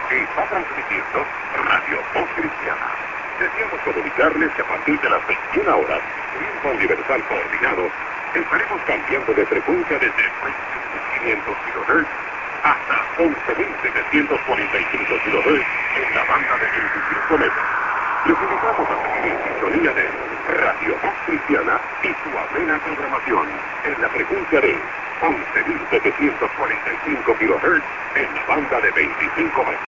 Está transmitiendo Radio Voz Cristiana. Deseamos comunicarles que a partir de las 21 horas, tiempo universal coordinado, estaremos cambiando de frecuencia desde 500 kHz hasta 11.745 kHz en la banda de 25 metros. Les invitamos a seguir en sintonía de Radio Voz Cristiana y su amena programación en la frecuencia de 11.745 kHz en la banda de 25 metros.